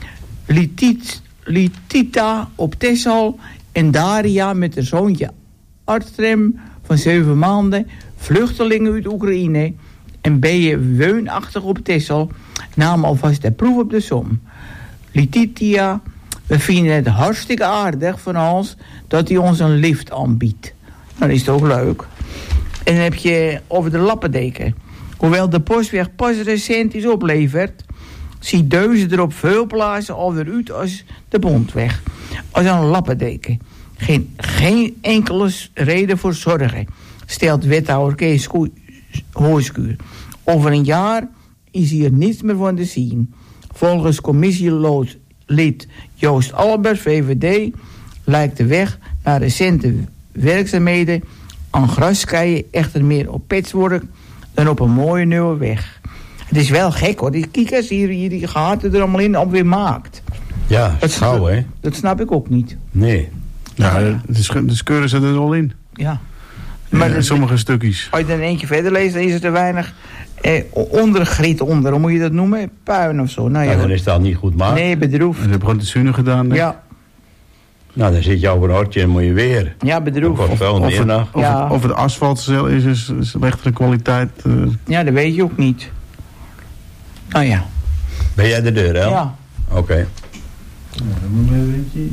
Litita op Texel en Daria met haar zoontje Artrem van 7 maanden, vluchtelingen uit Oekraïne en ben je woonachtig op Texel, namen alvast de proef op de som. Letitia, we vinden het hartstikke aardig van ons dat hij ons een lift aanbiedt. Dan is het ook leuk. En dan heb je over de lappendeken. Hoewel de postweg pas recent is opleverd, ziet Deuzen er op veel plaatsen alweer uit als de Bondweg. Als een lappendeken. Geen enkele reden voor zorgen, stelt wethouder Kees Hooiskuur. Over een jaar is hier niets meer van te zien. Volgens commissielid Joost Albers, VVD, lijkt de weg naar recente werkzaamheden aan graskeien echter meer op patchwork dan op een mooie nieuwe weg. Het is wel gek hoor, die kiekers hier die gaten er allemaal in op weer maakt. Ja, dat is gauw hè? Dat snap ik ook niet. Nee. Ja, de skeuren zitten er al in. Ja. Maar sommige stukjes. Als je dan eentje verder leest, dan is er te weinig ondergriet onder. Hoe moet je dat noemen? Puin of zo. Nou, ja, dan is dat niet goed maar. Nee, bedroefd. Ze hebben gewoon de zunnen gedaan. Hè? Ja. Nou, dan zit je over een hortje en moet je weer. Ja, bedroefd. Of het asfalt is slechtere kwaliteit. Ja, dat weet je ook niet. Nou ja. Ben jij de deur, hè? Ja. Oké. Ja, dan moet je een beetje...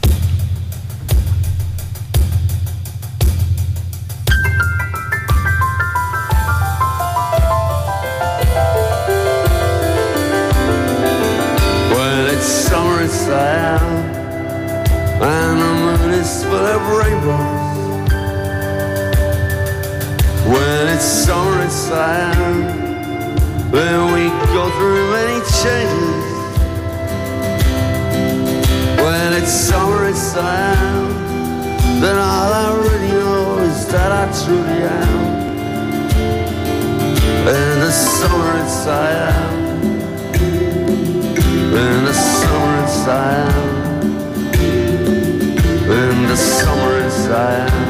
Summer is sad and the moon is full of rainbows. When it's summer it's sad, when we go through many changes. When it's summer it's sad, then all I really know is that I truly am. In the summer it's sad, in the summer inside, in the summer inside.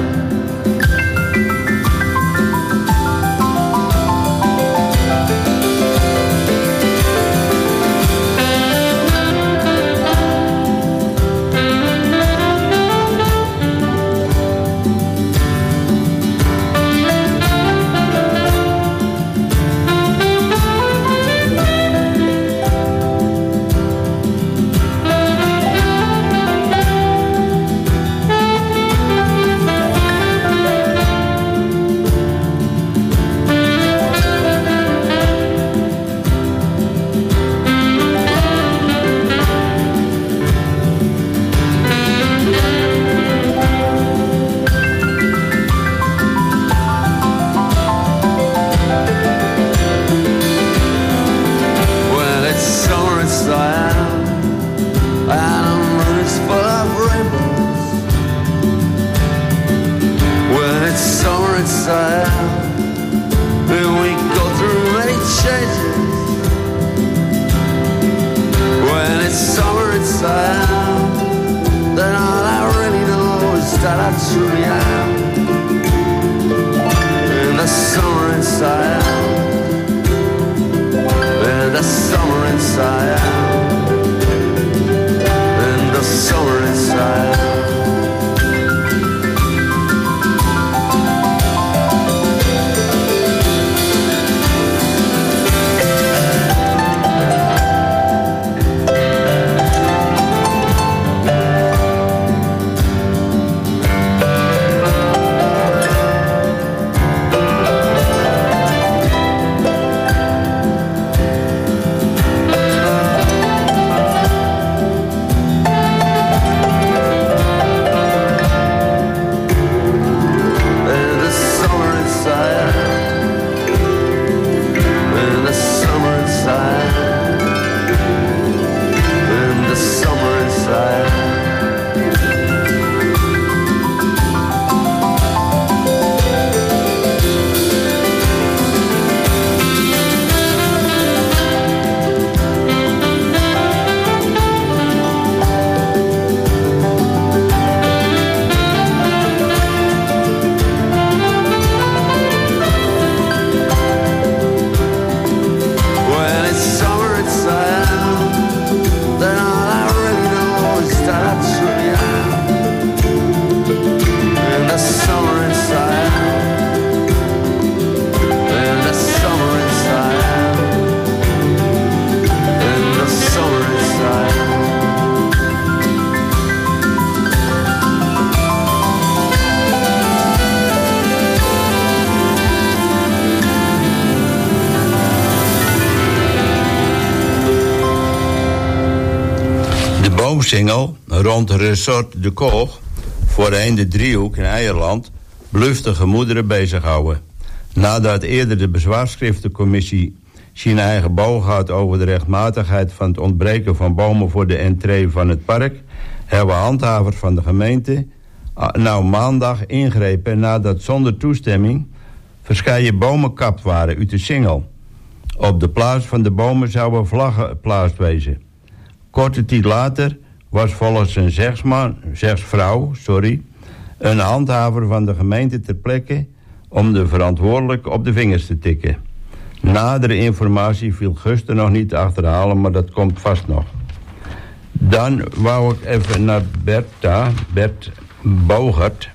Summer inside, it's summer inside, then all I really know is that I truly am. In the summer inside, in the summer inside, in the summer inside. Single rond Resort de Koog, voorheen de Driehoek in Eierland, blijft de gemoederen bezighouden. Nadat eerder de bezwaarschriftencommissie zijn eigen boog had over de rechtmatigheid van het ontbreken van bomen voor de entree van het park, hebben handhavers van de gemeente nou maandag ingrepen nadat zonder toestemming verscheiden bomen kapt waren uit de Singel. Op de plaats van de bomen zouden vlaggen geplaatst wezen. Korte tijd later was volgens een zegsvrouw, een handhaver van de gemeente ter plekke om de verantwoordelijke op de vingers te tikken. Nadere informatie viel Guster nog niet te achterhalen, maar dat komt vast nog. Dan wou ik even naar Bert Bogert.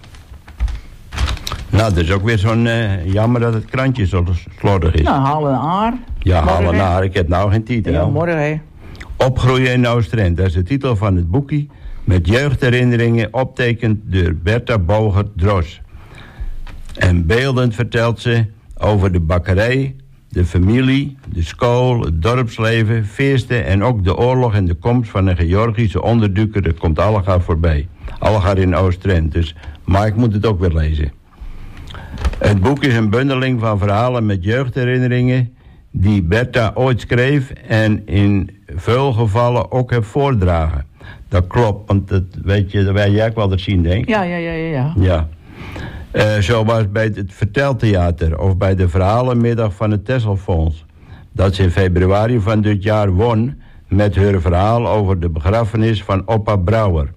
Nou, dat is ook weer zo'n jammer dat het krantje zo slordig is. Nou, haal een aar. Ja, haal een aar. Ik heb nou geen titel. Ja, morgen, hè. Opgroeien in Oost-Drenthe, dat is de titel van het boekje met jeugdherinneringen optekend door Bertha Bogert-Dros. En beeldend vertelt ze over de bakkerij, de familie, de school, het dorpsleven, feesten en ook de oorlog en de komst van een Georgische onderduiker. Dat komt allemaal voorbij. Allemaal in Oost-Drenthe, dus, maar ik moet het ook weer lezen. Het boek is een bundeling van verhalen met jeugdherinneringen die Bertha ooit schreef en in veel gevallen ook heeft voordragen. Dat klopt, want dat weet jij ook wel dat zien, denk ik. Ja. Zoals bij het Verteltheater of bij de verhalenmiddag van het Tesselfonds, dat ze in februari van dit jaar won met haar verhaal over de begrafenis van opa Brouwer.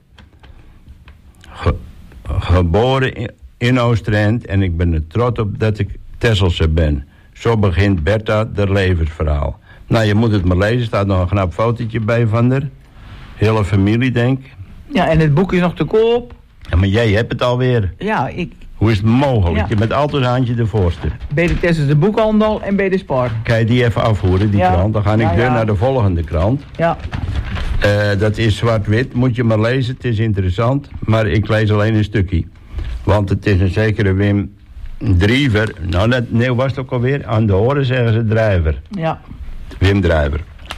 Geboren in Oost-Drenthe en ik ben er trots op dat ik Tesselse ben. Zo begint Bertha haar levensverhaal. Nou, je moet het maar lezen. Er staat nog een knap fotootje bij van haar. Hele familie, denk ik. Ja, en het boek is nog te koop. Ja, maar jij hebt het alweer. Ja, Hoe is het mogelijk? Ja. Je bent altijd een handje de voorste. Bij de Tessels de boekhandel en bij de Spar. Kan je die even afvoeren, die krant? Dan ga ik door naar de volgende krant. Ja. Dat is zwart-wit. Moet je maar lezen. Het is interessant. Maar ik lees alleen een stukje. Want het is een zekere Wim Drijver. Nou, nee, was het ook alweer? Aan de horen zeggen ze Drijver. Ja. Wim Drijver.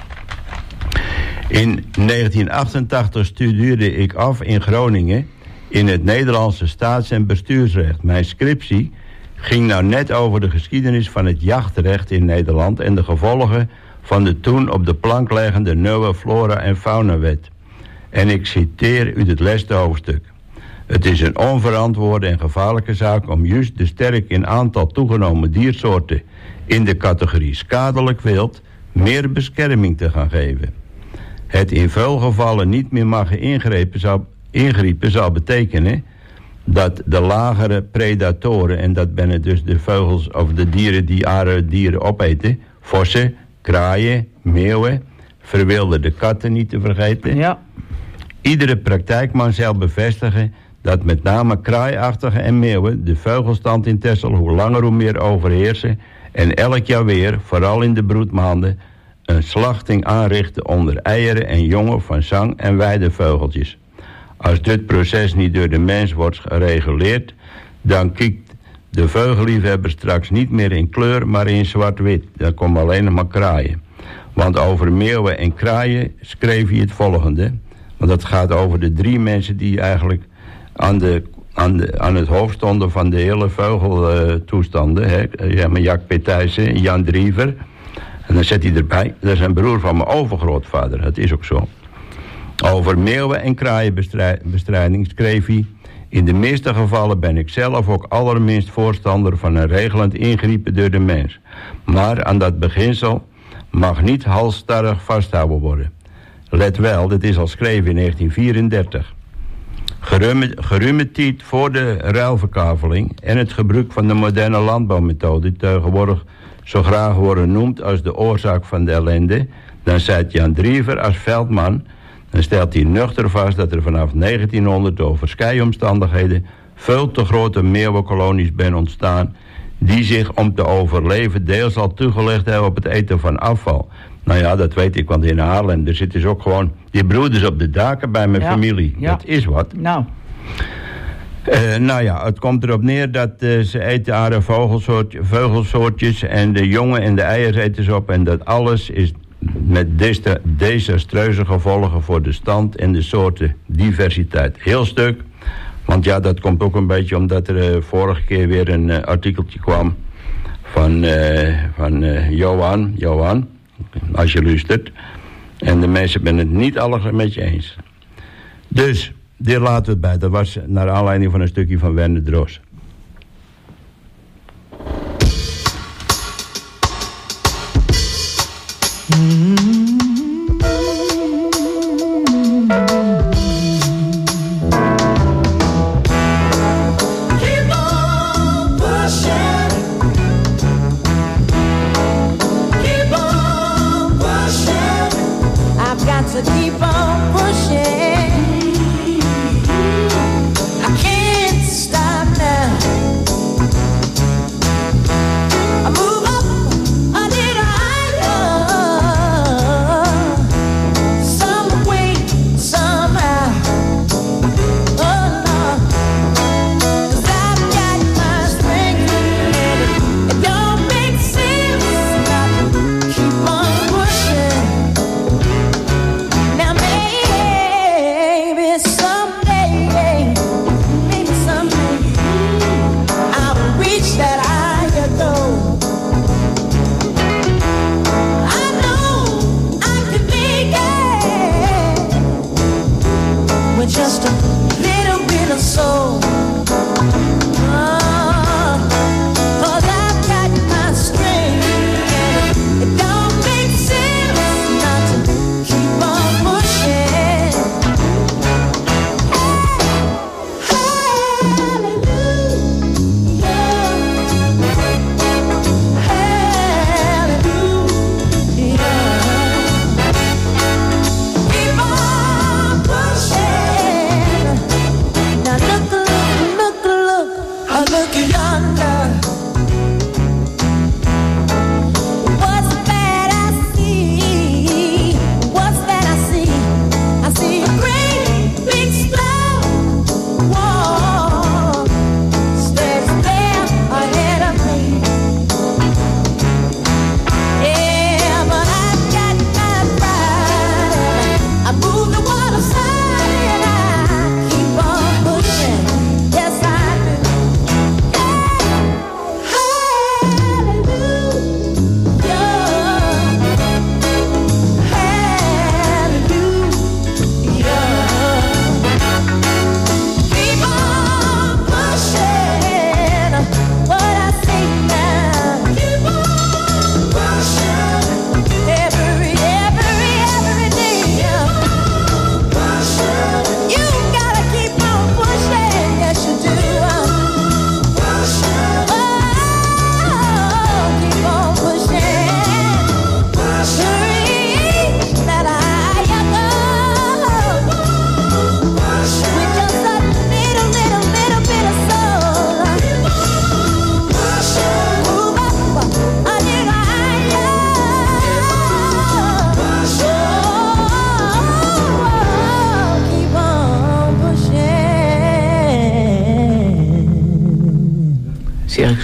In 1988 studeerde ik af in Groningen in het Nederlandse staats- en bestuursrecht. Mijn scriptie ging nou net over de geschiedenis van het jachtrecht in Nederland en de gevolgen van de toen op de plank liggende nieuwe Flora- en Faunawet. En ik citeer uit het laatste hoofdstuk. Het is een onverantwoorde en gevaarlijke zaak om juist de sterk in aantal toegenomen diersoorten in de categorie schadelijk wild meer bescherming te gaan geven. Het in veel gevallen niet meer mag ingrijpen zal betekenen dat de lagere predatoren, en dat zijn dus de vogels of de dieren die andere dieren opeten, vossen, kraaien, meeuwen, verwilderde katten niet te vergeten. Ja. Iedere praktijkman zal bevestigen dat met name kraaiachtigen en meeuwen de vogelstand in Texel hoe langer hoe meer overheersen en elk jaar weer, vooral in de broedmaanden, een slachting aanrichten onder eieren en jongen van zang- en weidevogeltjes. Als dit proces niet door de mens wordt gereguleerd, dan kijkt de vogelliefhebber straks niet meer in kleur, maar in zwart-wit. Dan komen alleen nog maar kraaien. Want over meeuwen en kraaien schreef hij het volgende. Want dat gaat over de 3 mensen die eigenlijk aan het hoofd stonden van de hele vogeltoestanden. Jack Petijsen, Jan Driever. En dan zet hij erbij, dat is een broer van mijn overgrootvader. Dat is ook zo. Over meeuwen- en kraaienbestrijding schreef hij: in de meeste gevallen ben ik zelf ook allerminst voorstander van een regelend ingrijpen door de mens. Maar aan dat beginsel mag niet halsstarrig vasthouden worden. Let wel, dit is al geschreven in 1934. Geruime tijd voor de ruilverkaveling en het gebruik van de moderne landbouwmethode, die tegenwoordig zo graag worden genoemd als de oorzaak van de ellende, dan zet Jan Driever als veldman, dan stelt hij nuchter vast dat er vanaf 1900 door verschillende omstandigheden veel te grote meeuwenkolonies zijn ontstaan, die zich om te overleven deels al toegelegd hebben op het eten van afval. Nou ja, dat weet ik, want in Haarlem, er zitten dus ook gewoon die broeders op de daken bij mijn familie. Ja. Dat is wat. Nou. Nou ja, het komt erop neer dat ze eten aardige vogelsoortjes en de jongen en de eieren eten ze op. En dat alles is met desastreuze gevolgen voor de stand en de soorten diversiteit. Heel stuk, want ja, dat komt ook een beetje omdat er vorige keer weer een artikeltje kwam van Johan, als je luistert. En de mensen zijn het niet alle met je eens. Dus, dit laten we het bij. Dat was naar aanleiding van een stukje van Werner Drost. To keep on pushing, I can't stop now.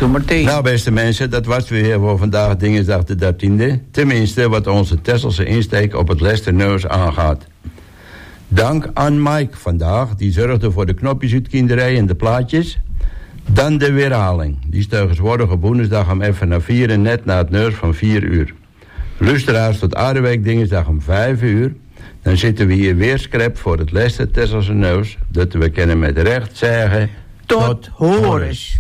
zometeen. Nou, beste mensen, dat was weer voor vandaag, dinsdag de 13e. Tenminste, wat onze Tesselse insteek op het Lesterneus aangaat. Dank aan Mike vandaag, die zorgde voor de knopjes uitkinderij en de plaatjes. Dan de weerhaling. Die is tegenwoordig op woensdag om even naar 4 en net na het neus van 4 uur. Luisteraars tot Aardeweek dinsdag om 5 uur. Dan zitten we hier weer script voor het Lester Tesselse Neus. Dat we kunnen met recht zeggen... Tot horens.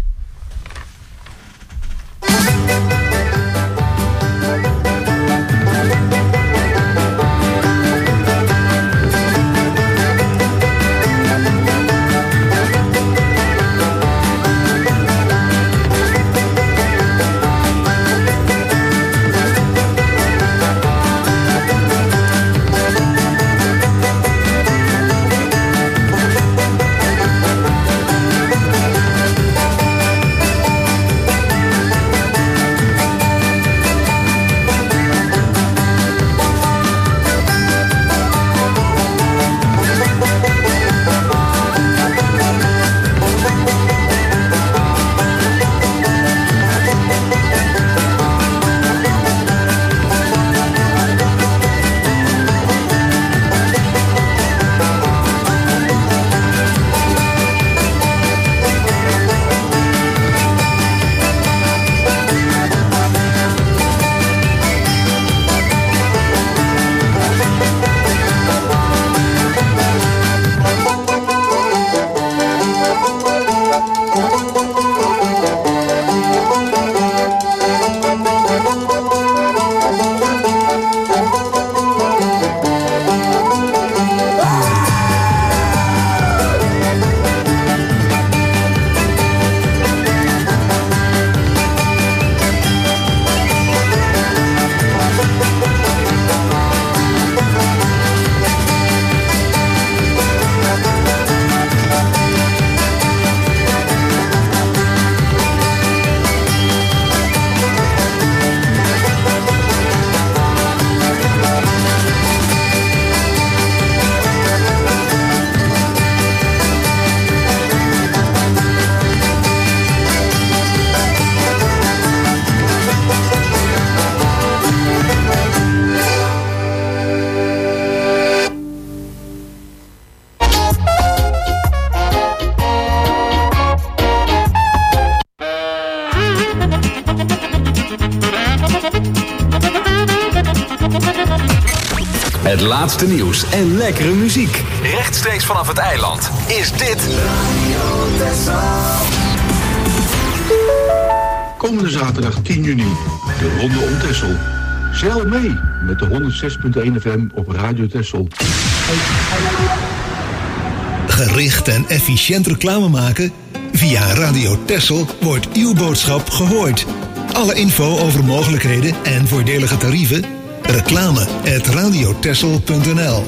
Het laatste nieuws en lekkere muziek. Rechtstreeks vanaf het eiland is dit... Komende zaterdag 10 juni, de Ronde om Texel. Zeil mee met de 106.1 FM op Radio Texel. Gericht en efficiënt reclame maken? Via Radio Texel wordt uw boodschap gehoord. Alle info over mogelijkheden en voordelige tarieven? reclame@radiotexel.nl.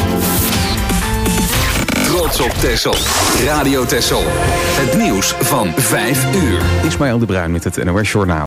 Trots op Texel. Radio Texel. Het nieuws van 5 uur. Ismaël de Bruin met het NOS Journaal.